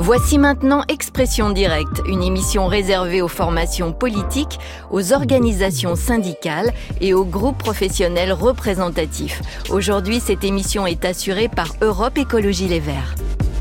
Voici maintenant Expression Directe, une émission réservée aux formations politiques, aux organisations syndicales et aux groupes professionnels représentatifs. Aujourd'hui, cette émission est assurée par Europe Écologie Les Verts.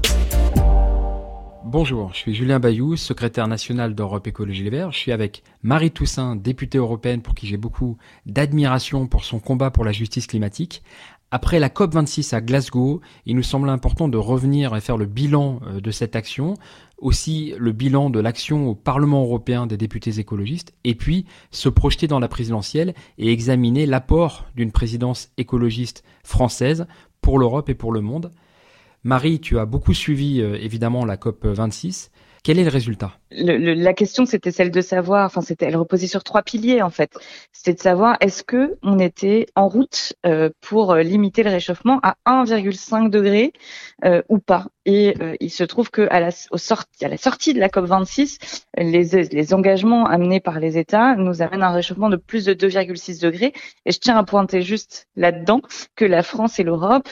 Bonjour, je suis Julien Bayou, secrétaire national d'Europe Écologie Les Verts. Je suis avec Marie Toussaint, députée européenne pour qui j'ai beaucoup d'admiration pour son combat pour la justice climatique. Après la COP26 à Glasgow, il nous semblait important de revenir et faire le bilan de cette action, aussi le bilan de l'action au Parlement européen des députés écologistes, et puis se projeter dans la présidentielle et examiner l'apport d'une présidence écologiste française pour l'Europe et pour le monde. Marie, tu as beaucoup suivi évidemment la COP26. Quel est le résultat ? La question, c'était celle de savoir, elle reposait sur 3 piliers en fait. C'était de savoir est-ce que on était en route pour limiter le réchauffement à 1,5 degré ou pas. Et il se trouve que à la sortie de la COP26, les engagements amenés par les États nous amènent à un réchauffement de plus de 2,6 degrés. Et je tiens à pointer juste là-dedans que la France et l'Europe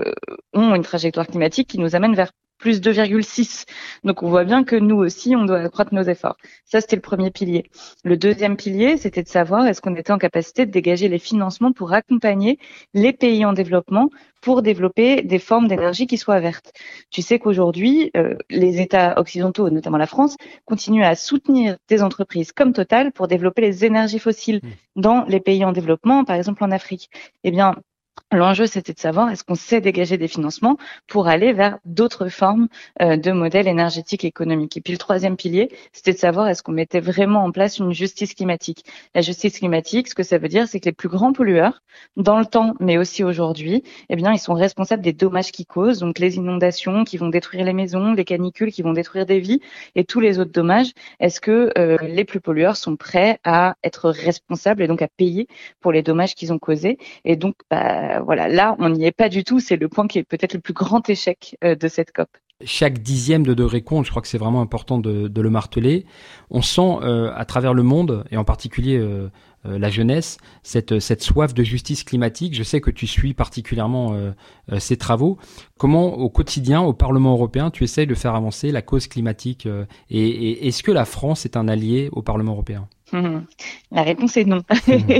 ont une trajectoire climatique qui nous amène vers plus 2,6. Donc on voit bien que nous aussi, on doit accroître nos efforts. Ça, c'était le premier pilier. Le deuxième pilier, c'était de savoir est-ce qu'on était en capacité de dégager les financements pour accompagner les pays en développement pour développer des formes d'énergie qui soient vertes. Tu sais qu'aujourd'hui, les États occidentaux, notamment la France, continuent à soutenir des entreprises comme Total pour développer les énergies fossiles dans les pays en développement, par exemple en Afrique. Eh bien, l'enjeu, c'était de savoir est-ce qu'on sait dégager des financements pour aller vers d'autres formes de modèles énergétiques et économiques. Et puis le troisième pilier, c'était de savoir est-ce qu'on mettait vraiment en place une justice climatique. La justice climatique, ce que ça veut dire, c'est que les plus grands pollueurs, dans le temps, mais aussi aujourd'hui, eh bien, ils sont responsables des dommages qu'ils causent, donc les inondations qui vont détruire les maisons, les canicules qui vont détruire des vies et tous les autres dommages. Est-ce que les plus pollueurs sont prêts à être responsables et donc à payer pour les dommages qu'ils ont causés? Et donc, voilà, là, on n'y est pas du tout. C'est le point qui est peut-être le plus grand échec de cette COP. Chaque dixième de degré compte, je crois que c'est vraiment important de le marteler. On sent à travers le monde, et en particulier la jeunesse, cette soif de justice climatique. Je sais que tu suis particulièrement ces travaux. Comment, au quotidien, au Parlement européen, tu essayes de faire avancer la cause climatique et est-ce que la France est un allié au Parlement européen ? La réponse est non.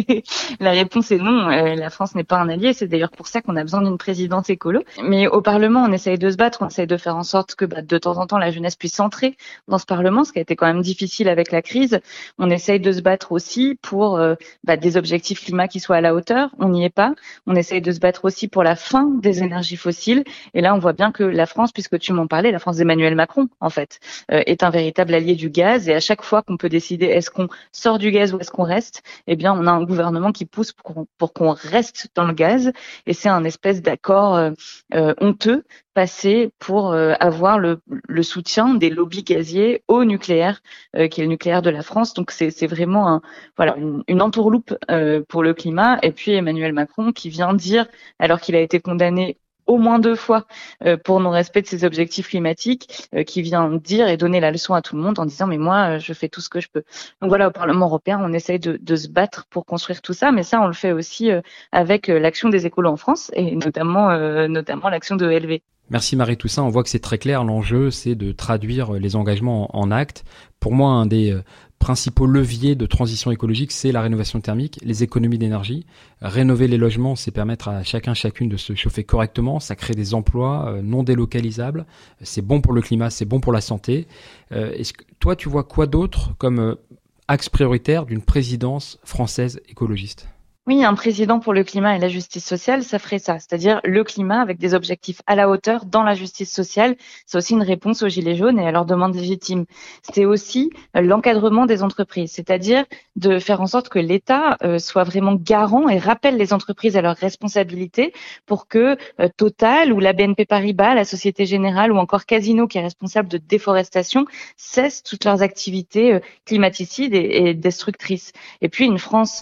La réponse est non. La France n'est pas un allié. C'est d'ailleurs pour ça qu'on a besoin d'une présidente écolo. Mais au Parlement, on essaye de se battre. On essaye de faire en sorte que de temps en temps, la jeunesse puisse entrer dans ce Parlement, ce qui a été quand même difficile avec la crise. On essaye de se battre aussi pour des objectifs climat qui soient à la hauteur. On n'y est pas. On essaye de se battre aussi pour la fin des énergies fossiles. Et là, on voit bien que la France, puisque tu m'en parlais, la France d'Emmanuel Macron, en fait, est un véritable allié du gaz. Et à chaque fois qu'on peut décider est-ce qu'on sort du gaz ou est-ce qu'on reste, eh bien, on a un gouvernement qui pousse pour qu'on reste dans le gaz. Et c'est un espèce d'accord honteux passé pour avoir le soutien des lobbies gaziers au nucléaire, qui est le nucléaire de la France. Donc, c'est vraiment une entourloupe pour le climat. Et puis, Emmanuel Macron qui vient dire, alors qu'il a été condamné au moins 2 fois pour non-respect de ses objectifs climatiques, qui vient dire et donner la leçon à tout le monde en disant mais moi je fais tout ce que je peux. Donc voilà, au Parlement européen, on essaye de se battre pour construire tout ça, mais ça on le fait aussi avec l'action des écolos en France et notamment l'action de ELV. Merci Marie Toussaint, on voit que c'est très clair, l'enjeu c'est de traduire les engagements en actes. Pour moi, un des principaux leviers de transition écologique, c'est la rénovation thermique, les économies d'énergie. Rénover les logements, c'est permettre à chacune de se chauffer correctement, ça crée des emplois non délocalisables, c'est bon pour le climat, c'est bon pour la santé. Est-ce que toi, tu vois quoi d'autre comme axe prioritaire d'une présidence française écologiste ? Oui, un président pour le climat et la justice sociale, ça ferait ça, c'est-à-dire le climat avec des objectifs à la hauteur dans la justice sociale. C'est aussi une réponse aux gilets jaunes et à leurs demandes légitimes. C'est aussi l'encadrement des entreprises, c'est-à-dire de faire en sorte que l'État soit vraiment garant et rappelle les entreprises à leurs responsabilités pour que Total ou la BNP Paribas, la Société Générale ou encore Casino, qui est responsable de déforestation, cessent toutes leurs activités climaticides et destructrices. Et puis une France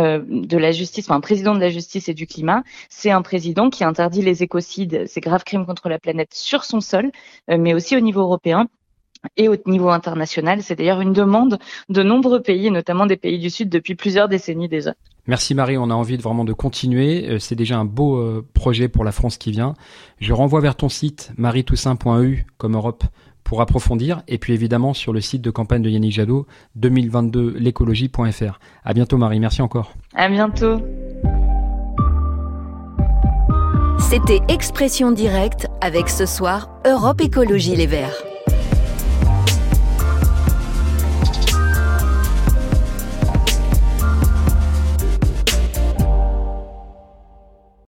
de la justice, un président de la justice et du climat, c'est un président qui interdit les écocides, ces graves crimes contre la planète sur son sol, mais aussi au niveau européen et au niveau international. C'est d'ailleurs une demande de nombreux pays, notamment des pays du Sud, depuis plusieurs décennies déjà. Merci Marie, on a envie vraiment de continuer. C'est déjà un beau projet pour la France qui vient. Je renvoie vers ton site marietoussaint.eu comme Europe pour approfondir. Et puis évidemment sur le site de campagne de Yannick Jadot, 2022l'écologie.fr. À bientôt Marie, merci encore. À bientôt. C'était Expression Directe avec ce soir Europe Écologie Les Verts.